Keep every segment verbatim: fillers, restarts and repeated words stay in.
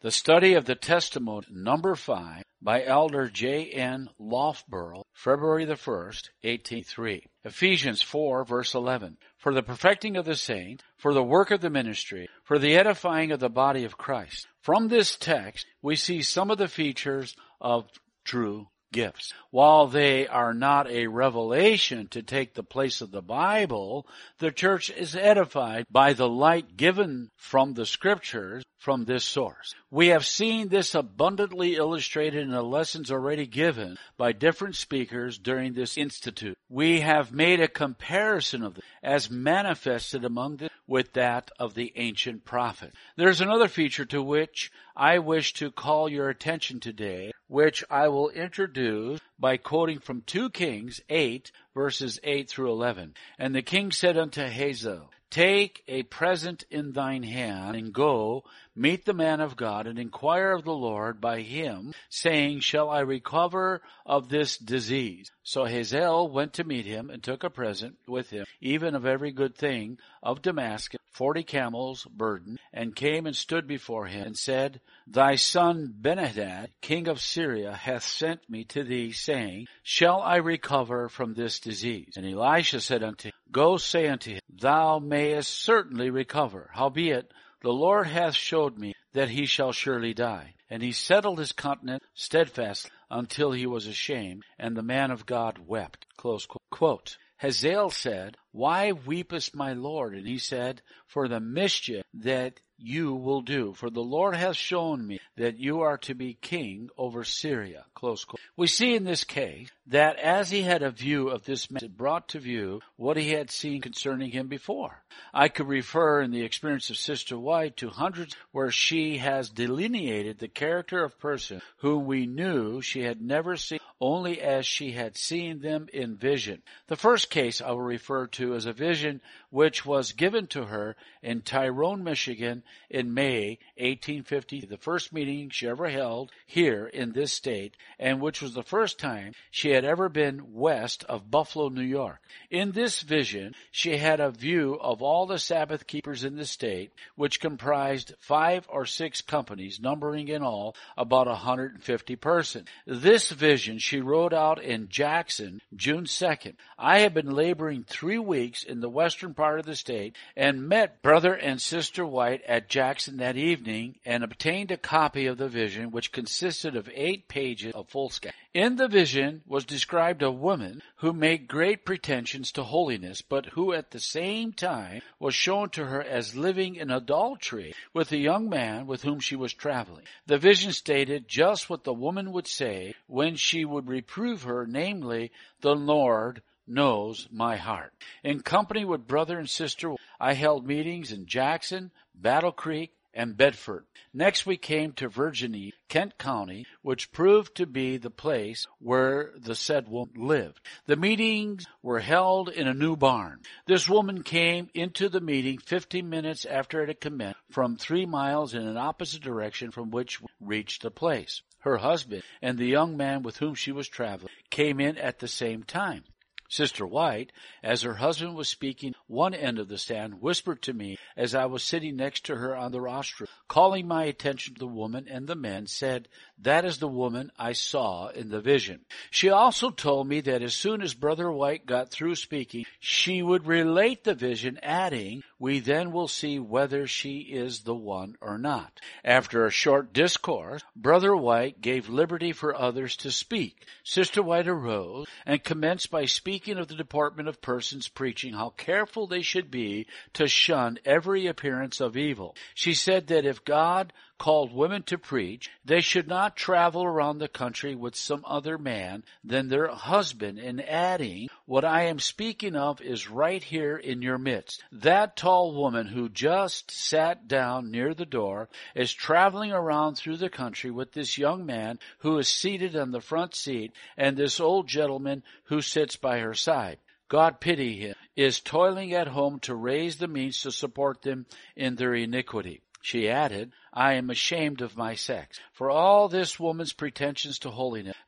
The Study of the Testimony, number five, by Elder J N Loughborough, February the first, eighteen oh three. Ephesians four, verse eleven. For the perfecting of the saints, for the work of the ministry, for the edifying of the body of Christ. From this text, we see some of the features of true gifts. While they are not a revelation to take the place of the Bible, the church is edified by the light given from the Scriptures from this source. We have seen this abundantly illustrated in the lessons already given by different speakers during this institute. We have made a comparison of them as manifested among them with that of the ancient prophet. There's another feature to which I wish to call your attention today, which I will introduce by quoting from Second Kings eight, verses eight through eleven. And the king said unto Hazael, Take a present in thine hand, and go, meet the man of God, and inquire of the Lord by him, saying, Shall I recover of this disease? So Hazael went to meet him, and took a present with him, even of every good thing of Damascus, forty camels burdened, and came and stood before him, and said, Thy son Benhadad, king of Syria, hath sent me to thee, saying, Shall I recover from this disease? And Elisha said unto him, Go say unto him, Thou mayest certainly recover. Howbeit, the Lord hath showed me that he shall surely die. And he settled his countenance steadfastly until he was ashamed, and the man of God wept. Close quote. Hazael said, Why weepest my Lord? And he said, For the mischief that you will do. For the Lord hath shown me that you are to be king over Syria. Close quote. We see in this case that as he had a view of this man, it brought to view what he had seen concerning him before. I could refer in the experience of Sister White to hundreds where she has delineated the character of person whom we knew she had never seen, only as she had seen them in vision. The first case I will refer to is a vision which was given to her in Tyrone, Michigan in May eighteen fifty, the first meeting she ever held here in this state, and which was the first time she had ever been west of Buffalo, New York. In this vision, she had a view of all the Sabbath keepers in the state, which comprised five or six companies, numbering in all about one hundred fifty persons. This vision she wrote out in Jackson, June second. I have been laboring three weeks in the western part of the state and met Brother and Sister White at Jackson that evening and obtained a copy of the vision, which consisted of eight pages of foolscap. In the vision was described a woman who made great pretensions to holiness, but who at the same time was shown to her as living in adultery with a young man with whom she was traveling. The vision stated just what the woman would say when she would reprove her, namely, the Lord knows my heart. In company with Brother and Sister, I held meetings in Jackson, Battle Creek, and Bedford. Next we came to Virginia, Kent County, which proved to be the place where the said woman lived. The meetings were held in a new barn. This woman came into the meeting fifteen minutes after it had commenced from three miles in an opposite direction from which we reached the place. Her husband and the young man with whom she was traveling came in at the same time. Sister White, as her husband was speaking one end of the stand, whispered to me as I was sitting next to her on the rostrum, calling my attention to the woman and the men, said, That is the woman I saw in the vision. She also told me that as soon as Brother White got through speaking, she would relate the vision, adding, We then will see whether she is the one or not. After a short discourse, Brother White gave liberty for others to speak. Sister White arose and commenced by speaking of the deportment of persons preaching, how careful they should be to shun every appearance of evil. She said that if God called women to preach, they should not travel around the country with some other man than their husband, and adding, what I am speaking of is right here in your midst. That tall woman who just sat down near the door is traveling around through the country with this young man who is seated on the front seat and this old gentleman who sits by her side. God pity him, is toiling at home to raise the means to support them in their iniquity. She added, I am ashamed of my sex. For all this woman's pretensions to holiness,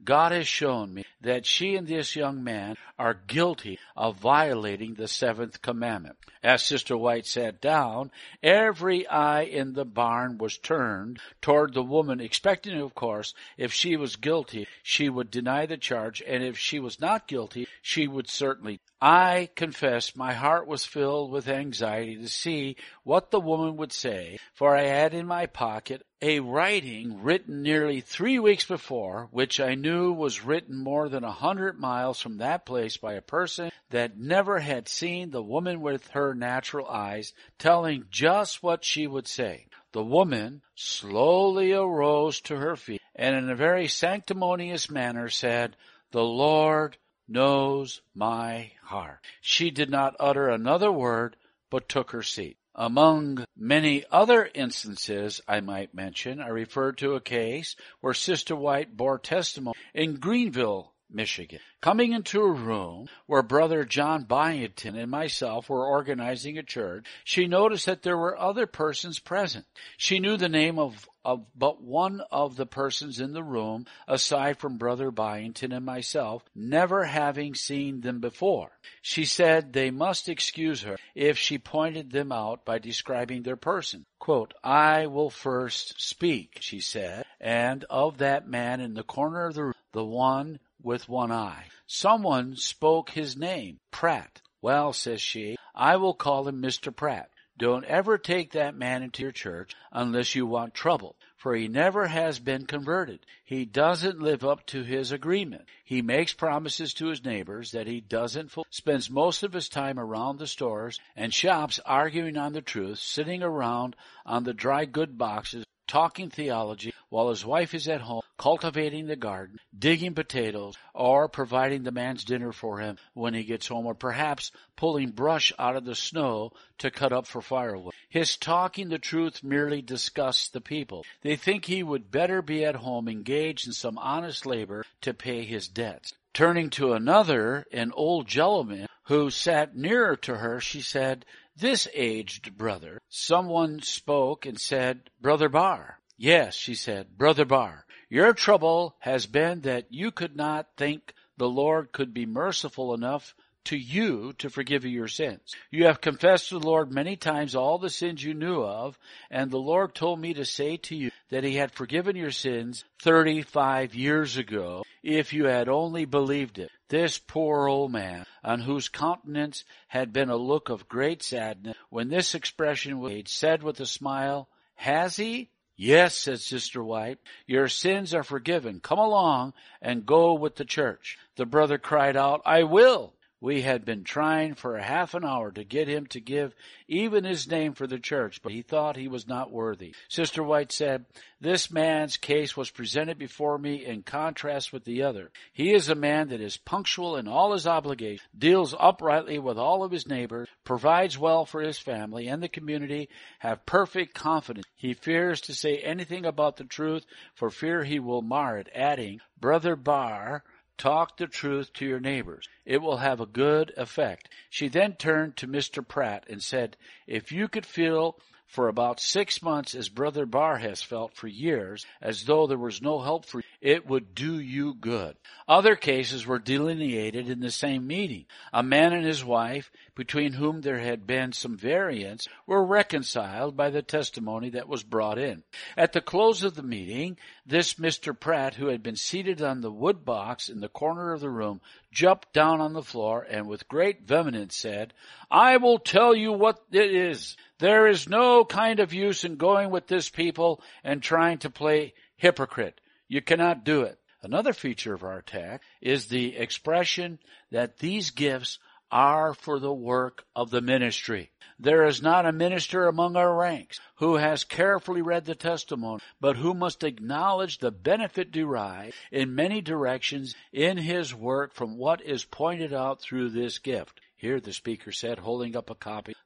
God has shown me that she and this young man are guilty of violating the seventh commandment. As Sister White sat down, every eye in the barn was turned toward the woman, expecting, of course, if she was guilty, she would deny the charge, and if she was not guilty, she would certainly. I confess my heart was filled with anxiety to see what the woman would say, for I had in my pocket a writing written nearly three weeks before, which I knew was written more than a hundred miles from that place by a person that never had seen the woman with her natural eyes, telling just what she would say. The woman slowly arose to her feet, and in a very sanctimonious manner said, "The Lord knows my heart." She did not utter another word, but took her seat. Among many other instances I might mention, I refer to a case where Sister White bore testimony in Greenville, Michigan. Coming into a room where Brother John Byington and myself were organizing a church, she noticed that there were other persons present. She knew the name of, of but one of the persons in the room, aside from Brother Byington and myself, never having seen them before. She said they must excuse her if she pointed them out by describing their person. Quote, "I will first speak," she said, "and of that man in the corner of the room, the one with one eye. Someone spoke his name, Pratt. Well," says she, "I will call him Mister Pratt. Don't ever take that man into your church unless you want trouble, for he never has been converted. He doesn't live up to his agreement. He makes promises to his neighbors that he doesn't fulfill, spends most of his time around the stores and shops arguing on the truth, sitting around on the dry good boxes, talking theology, while his wife is at home cultivating the garden, digging potatoes, or providing the man's dinner for him when he gets home, or perhaps pulling brush out of the snow to cut up for firewood. His talking the truth merely disgusts the people. They think he would better be at home engaged in some honest labor to pay his debts." Turning to another, an old gentleman who sat nearer to her, she said, "This aged brother." Someone spoke and said, "Brother Barr." "Yes," she said, "Brother Barr. Your trouble has been that you could not think the Lord could be merciful enough to you to forgive you your sins. You have confessed to the Lord many times all the sins you knew of, and the Lord told me to say to you that he had forgiven your sins thirty-five years ago, if you had only believed it." This poor old man, on whose countenance had been a look of great sadness, when this expression was made, said with a smile, "Has he?" "Yes," said Sister White, "your sins are forgiven. Come along and go with the church." The brother cried out, "I will." We had been trying for a half an hour to get him to give even his name for the church, but he thought he was not worthy. Sister White said, "This man's case was presented before me in contrast with the other. He is a man that is punctual in all his obligations, deals uprightly with all of his neighbors, provides well for his family and the community, have perfect confidence. He fears to say anything about the truth for fear he will mar it," adding, "Brother Barr, talk the truth to your neighbors. It will have a good effect." She then turned to Mister Pratt and said, "If you could feel for about six months as Brother Barr has felt for years, as though there was no help for you, it would do you good." Other cases were delineated in the same meeting. A man and his wife, between whom there had been some variance, were reconciled by the testimony that was brought in. At the close of the meeting, this Mister Pratt, who had been seated on the wood box in the corner of the room, jumped down on the floor and with great vehemence said, "I will tell you what it is. There is no kind of use in going with this people and trying to play hypocrite. You cannot do it." Another feature of our attack is the expression that these gifts are for the work of the ministry. There is not a minister among our ranks who has carefully read the testimony, but who must acknowledge the benefit derived in many directions in his work from what is pointed out through this gift. Here the speaker said, holding up a copy,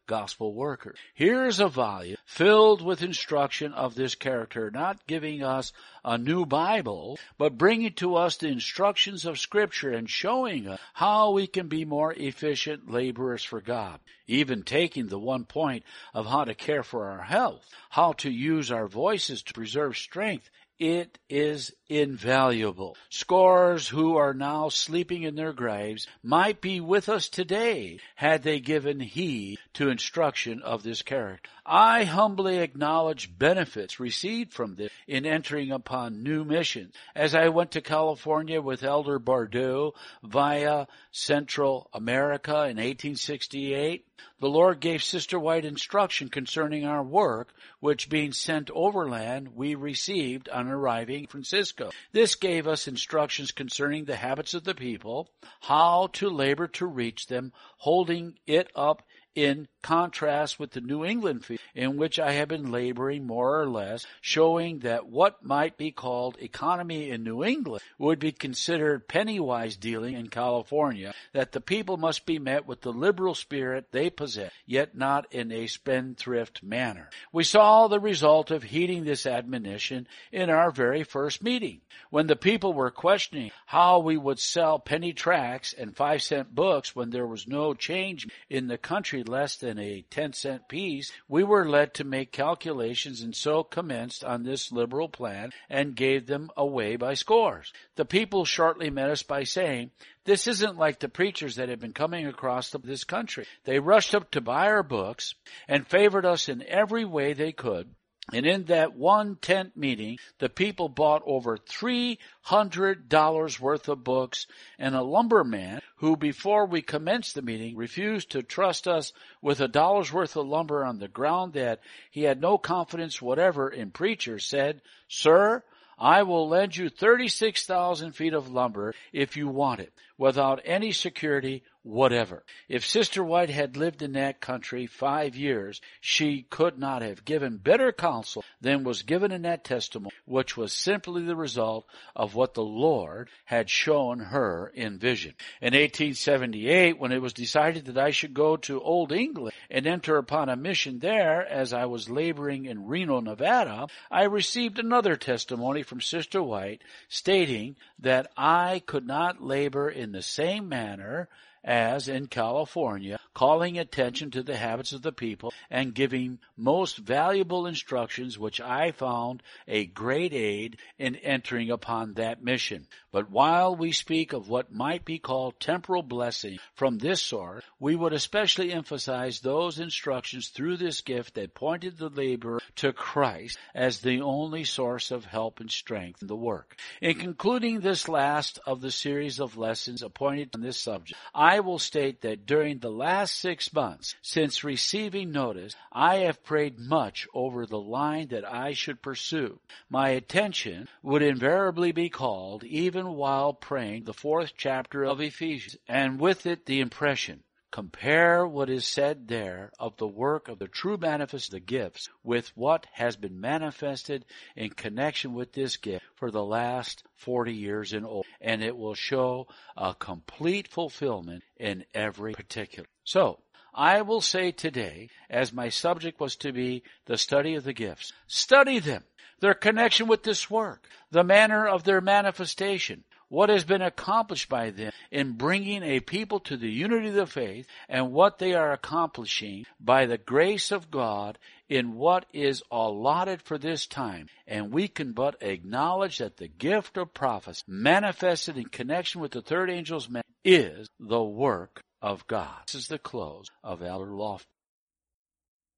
gospel workers. Here's a volume filled with instruction of this character, not giving us a new Bible, but bringing to us the instructions of Scripture and showing us how we can be more efficient laborers for God. Even taking the one point of how to care for our health, how to use our voices to preserve strength, it is invaluable. Scores who are now sleeping in their graves might be with us today had they given heed to instruction of this character. I humbly acknowledge benefits received from this in entering upon new missions. As I went to California with Elder Bordeaux via Central America in eighteen sixty-eight, the Lord gave Sister White instruction concerning our work, which being sent overland we received on arriving in Francisco. This gave us instructions concerning the habits of the people, how to labor to reach them, holding it up in contrast with the New England field in which I have been laboring more or less, showing that what might be called economy in New England would be considered penny-wise dealing in California, that the people must be met with the liberal spirit they possess, yet not in a spendthrift manner. We saw the result of heeding this admonition in our very first meeting, when the people were questioning how we would sell penny tracts and five-cent books when there was no change in the country less than a ten-cent piece. We were led to make calculations and so commenced on this liberal plan and gave them away by scores. The people shortly met us by saying, "This isn't like the preachers that have been coming across this country." They rushed up to buy our books and favored us in every way they could. And in that one tent meeting, the people bought over three hundred dollars worth of books, and a lumberman who, before we commenced the meeting, refused to trust us with a dollar's worth of lumber on the ground that he had no confidence whatever in preachers, said, "Sir, I will lend you thirty-six thousand feet of lumber if you want it, without any security whatever." If Sister White had lived in that country five years, she could not have given better counsel than was given in that testimony, which was simply the result of what the Lord had shown her in vision. In eighteen seventy-eight, when it was decided that I should go to Old England and enter upon a mission there as I was laboring in Reno, Nevada, I received another testimony from Sister White stating that I could not labor in the same manner as in California, calling attention to the habits of the people and giving most valuable instructions, which I found a great aid in entering upon that mission. But while we speak of what might be called temporal blessing from this source, we would especially emphasize those instructions through this gift that pointed the laborer to Christ as the only source of help and strength in the work. In concluding this last of the series of lessons appointed on this subject, I will state that during the last six months since receiving notice, I have prayed much over the line that I should pursue. My attention would invariably be called, even while praying the fourth chapter of Ephesians, and with it the impression, compare what is said there of the work of the true manifest of the gifts with what has been manifested in connection with this gift for the last forty years and over, and it will show a complete fulfillment in every particular. So, I will say today, as my subject was to be the study of the gifts, study them, their connection with this work, the manner of their manifestation, what has been accomplished by them in bringing a people to the unity of the faith, and what they are accomplishing by the grace of God in what is allotted for this time. And we can but acknowledge that the gift of prophecy manifested in connection with the third angel's man is the work of God. This is the close of Elder Lofberg.